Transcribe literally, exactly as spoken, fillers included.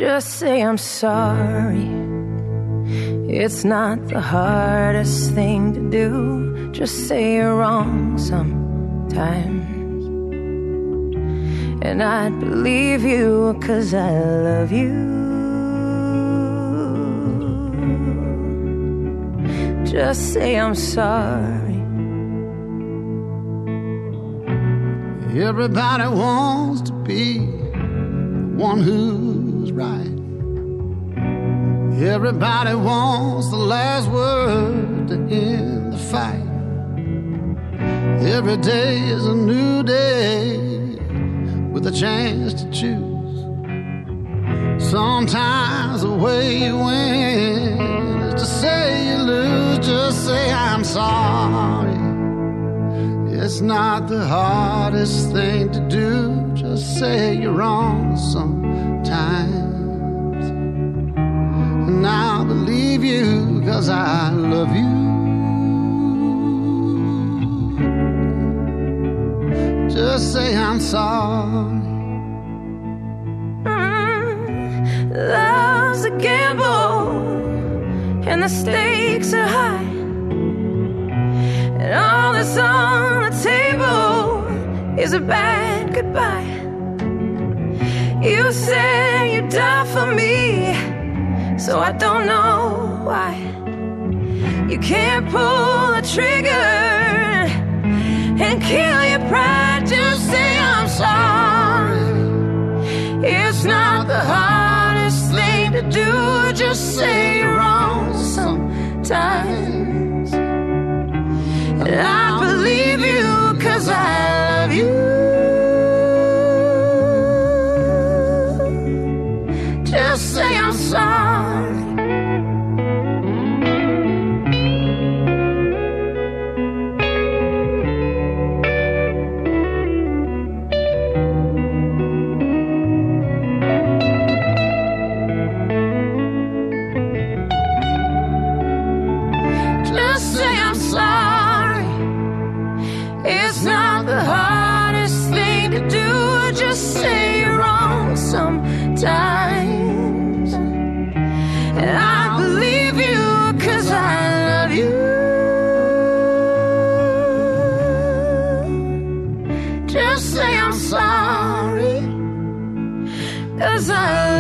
Just say I'm sorry. It's not the hardest thing to do. Just say you're wrong sometimes. And I'd believe you 'cause I love you. Just say I'm sorry. Everybody wants to be the one who's right. Everybody wants the last word to end the fight. Every day is a new day with a chance to choose. Sometimes the way you win is to say you lose. Just say I'm sorry. It's not the hardest thing to do. Just say you're wrong sometimes. And I'll believe you 'cause I love you. Just say I'm sorry. Mm, love's a gamble, and the stakes are high. And all that's on the table is a bad goodbye. You said you'd die for me, so I don't know why. You can't pull the trigger and kill your pride. Just say I'm sorry. It's not the hardest thing to do. Just say you're wrong sometimes. And I believe you 'cause I love you. Just say I'm sorry. Just say I'm sorry. It's not the hardest thing to do. Just say you're wrong sometimes. And I believe you 'cause I love you. Just say I'm sorry 'cause I love you.